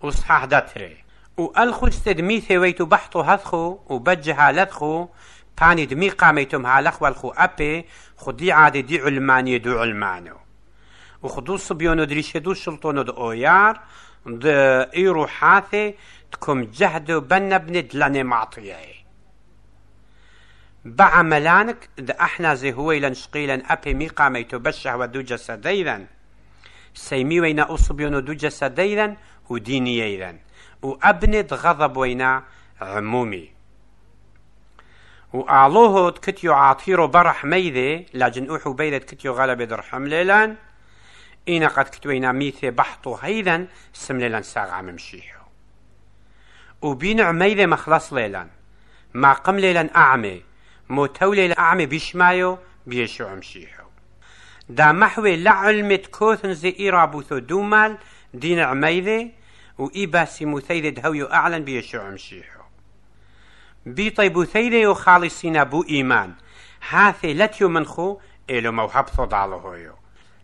وصحاح داتري والخو استدميثي ويتو بحطو هثخو وبجها لثخو باني دمي قاميتم هالخ والخو أبي خدي عادي دي علماني دو علمانو وخدو صبيونو دريشدو شلطونو دو أويار د إيرو حاثي تكم جهدو بن دلاني معطيهي بعملانك دا احنا زي هويلا نشقيلا أبي مي قاميتو بشه دو جسديلا سيمي وينا أصبيونو دو جسديلا ودينييلا وأبند غضب وينا عمومي وأعلوه كتيو عاطيرو برح ميذي لاجن أوحو بيدت كتيو غلب درحم ليلان إنا قد كتوينا ميثي بحطو هيذا سم ليلان ساغ عم مشيحو وبينع ميذي مخلص ليلان ما قم ليلان أعمي موتو ليلان أعمي بيشمايو بيشو عمشيحو دا محوي لعلمت كوثن زي إيرابوثو دومال دين عميذي وإيباسي مثيذي دهويو أعلن بيشو عمشيحو بيطي بوثيذي وخالصين بو إيمان هاثي لتيو منخو إلو موهبثو ضالهويو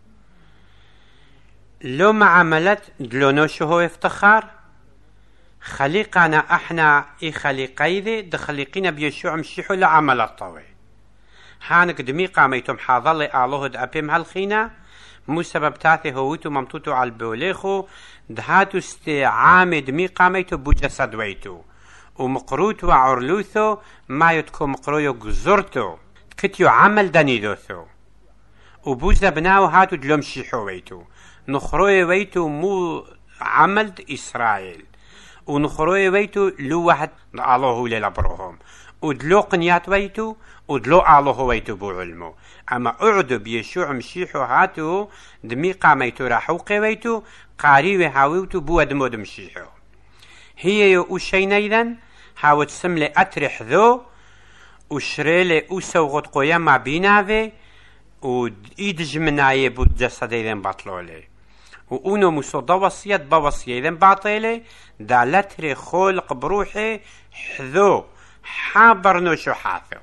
لو ما عملت دلونوشو هو افتخار خليقنا احنا خليقيذي دخليقين بيشو عمشيحو لعمل الطوي هانك دمي قاميتم حاضلي آلوه دأبيم هالخينا مو سبب تاثي هوتو ممتوتو على البوليخو دهاتو استعامي دمي قاميتو بجسد ويتو ومقروتو وعرلوثو ما يتكو مقرويو قزرتو كتيو عمل دانيدوثو وبوزا بناو هاتو دلوم شيحو ويتو نخروي ويتو مو عمل إسرائيل ونخروي ويتو لو واحد الله للبرهم ودلو قنيات ويتو ودلو الله ويتو بو علمو اما اعدو بيشوع مشيحو هاتو دمي قاميتو راحوقي ويتو قاريوي هاويتو بو دمو دمشيحو هي يو اوشينيذن هاو تسملي اترح ذو وشريلي اوسوغط قويا ما بيناوي وإيدج منايه بود جسديذن بطلولي وأونو مصودا وصيت بوصيذن باطيلي دا لتري خولق بروحي حذو حابرنو شو حاثو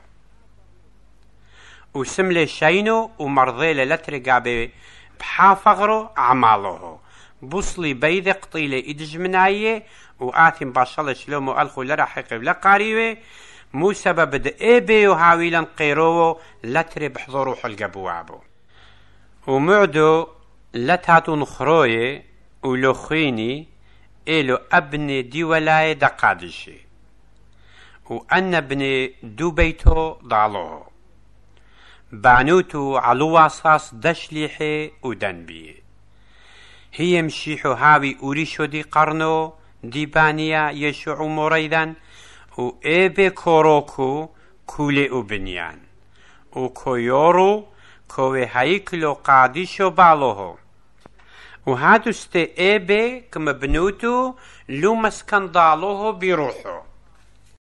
وسملي شينو ومرضيلي لتري قابي بحافغرو أعماله بوصلي بيذي قطيلي إيدج منايه وآثم باشالي شلومو ألخو لرحيقي بلا قاريوي مو سبب دئيبي وهاويلا قيروو لتري بحضورو حلق بوابو ومعدو لتاتو نخروي ولوخيني إلو أبني دي ولاي دقادشي وأن ابني دو بيتو ضالوه بانوتو علو أساس دشليحي ودنبي هي مشيحو هاوي أوريشو دي قرنو دي بانيا يشعو مريدا وإيبي كوروكو كولي وبنيان وكويورو كوي هايكلو قادشو بالوهو وهاتو استي إيبي كم بنوتو لو مسكن ضالوهو بيروحو